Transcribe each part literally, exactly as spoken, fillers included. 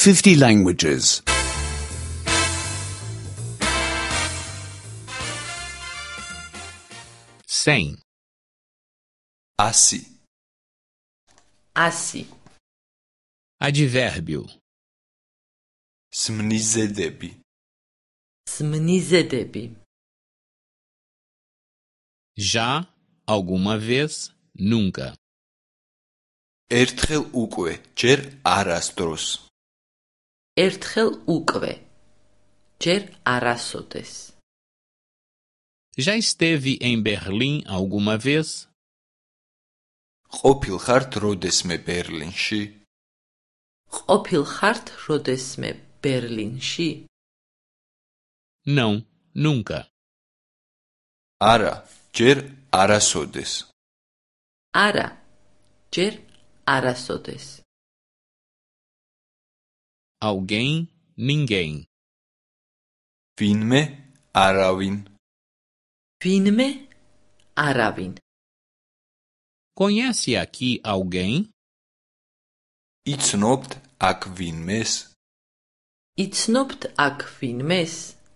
fifty languages. cem. Asi. Asi. Advérbio. Smnizedebi. Smnizedebi. Já, alguma vez, nunca. ერთხელ უკვე, ჯერ არასდროს. ერთხელ უკვე, ჯერ არასოდეს. Já esteve em Berlim alguma vez? ყოფილ ხართ როდესმე ბერლინში? ყოფილ ხართ როდესმე ბერლინში? Não, nunca. არა, ჯერ არასოდეს. არა, ჯერ არასოდეს. Alguém, ninguém. ვინმე, არავინ. ვინმე, არავინ. Conhece aqui alguém? იცნობთ აქ ვინმეს? იცნობთ აქ ვინმეს?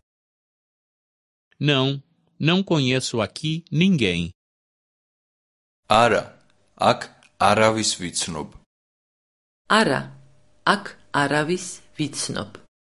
Não, não conheço aqui ninguém. არა, აქ არავის ვიცნობ. არა, აქ არავის ვიცნობ.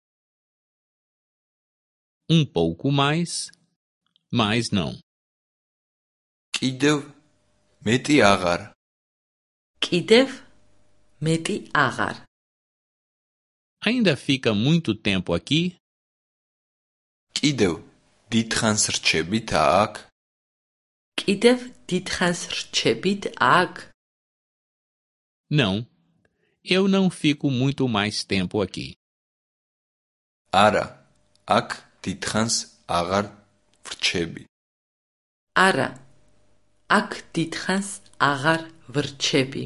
Um pouco mais, mas não. კიდევ მეტი აღარ. კიდევ მეტი აღარ. Ainda fica muito tempo aqui? კიდევ დიდხანს რჩებით აქ? კიდევ დიდხანს რჩებით აქ? Não, eu não fico muito mais tempo aqui. არა, აქ დიდხანს აღარ ვრჩები. არა, აქ დიდხანს აღარ ვრჩები.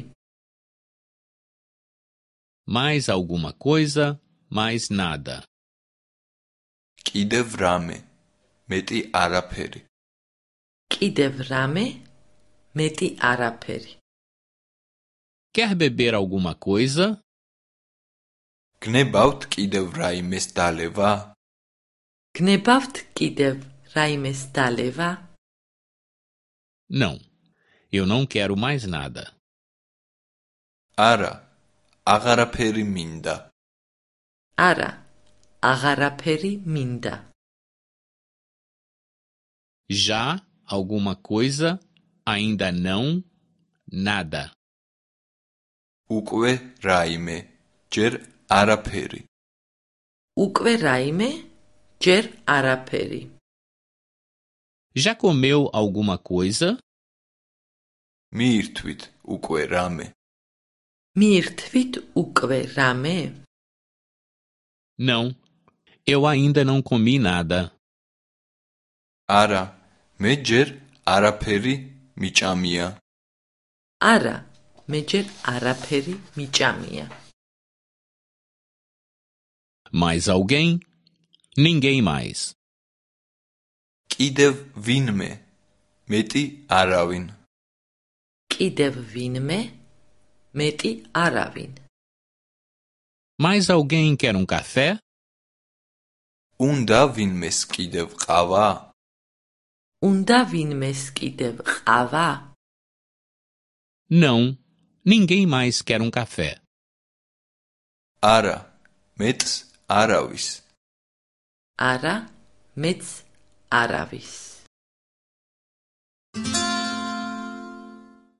Mais alguma coisa, mais nada. კიდევ რამე, მეტი არაფერი. კიდევ რამე, მეტი არაფერი. Quer beber alguma coisa? გნებავთ კიდევ რაიმეს დალევა? გნებავთ კიდევ რაიმეს დალევა? Não, eu não quero mais nada. არა, აღარაფერი მინდა. არა, აღარაფერი მინდა. Já, alguma coisa, ainda não, nada. უკვე რაიმე, ჯერ არაფერი. უკვე რაიმე, ჯერ არაფერი. Já comeu alguma coisa? მიირთვით უკვე რამე. მიირთვით უკვე რამე? Não, eu ainda não comi nada. არა, მე ჯერ არაფერი მიჭამია. არა, მე ჯერ არაფერი მიჭამია. Mais alguém? Ninguém mais. კიდევ ვინმე, მეტი არავინ. კიდევ ვინმე, მეტი არავინ. Mais alguém quer um café? უნდა ვინმეს კიდევ ყავა? უნდა ვინმეს კიდევ ყავა? Não, ninguém mais quer um café. არა, მეტს არავის. არა, მეც არავის.